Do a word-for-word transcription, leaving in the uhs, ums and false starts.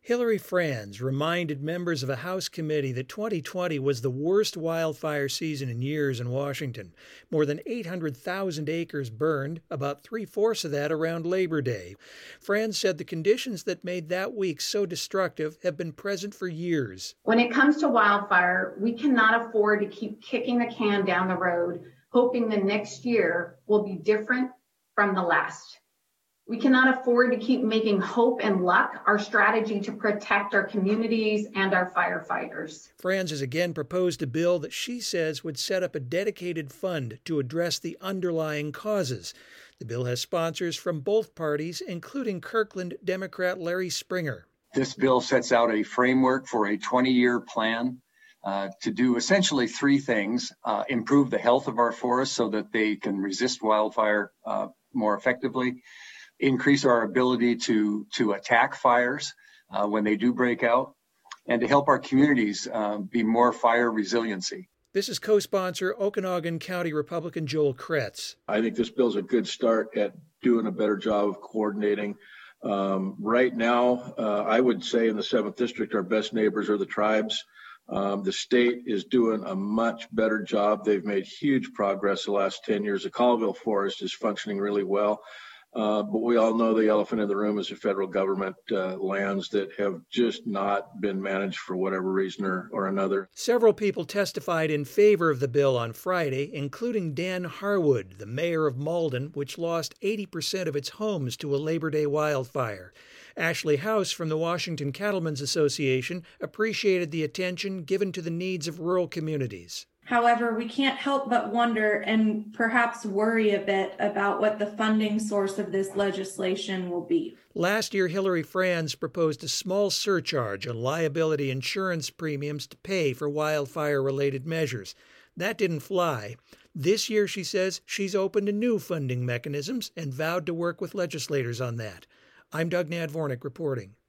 Hillary Franz reminded members of a House committee that twenty twenty was the worst wildfire season in years in Washington. More than eight hundred thousand acres burned, about three-fourths of that around Labor Day. Franz said the conditions that made that week so destructive have been present for years. When it comes to wildfire, we cannot afford to keep kicking the can down the road, hoping the next year will be different from the last. We cannot afford to keep making hope and luck our strategy to protect our communities and our firefighters. Franz has again proposed a bill that she says would set up a dedicated fund to address the underlying causes. The bill has sponsors from both parties, including Kirkland Democrat Larry Springer. This bill sets out a framework for a twenty-year plan uh, to do essentially three things. Uh, improve the health of our forests so that they can resist wildfire uh, more effectively. Increase our ability to, to attack fires uh, when they do break out, and to help our communities uh, be more fire resiliency. This is co-sponsor Okanogan County Republican Joel Kretz. I think this bill's a good start at doing a better job of coordinating. Um, right now, uh, I would say in the seventh District, our best neighbors are the tribes. Um, the state is doing a much better job. They've made huge progress the last ten years. The Colville Forest is functioning really well. Uh, but we all know the elephant in the room is the federal government uh, lands that have just not been managed for whatever reason or, or another. Several people testified in favor of the bill on Friday, including Dan Harwood, the mayor of Malden, which lost eighty percent of its homes to a Labor Day wildfire. Ashley House from the Washington Cattlemen's Association appreciated the attention given to the needs of rural communities. However, we can't help but wonder and perhaps worry a bit about what the funding source of this legislation will be. Last year, Hillary Franz proposed a small surcharge on liability insurance premiums to pay for wildfire-related measures. That didn't fly. This year, she says, she's open to new funding mechanisms and vowed to work with legislators on that. I'm Doug Nadvornik reporting.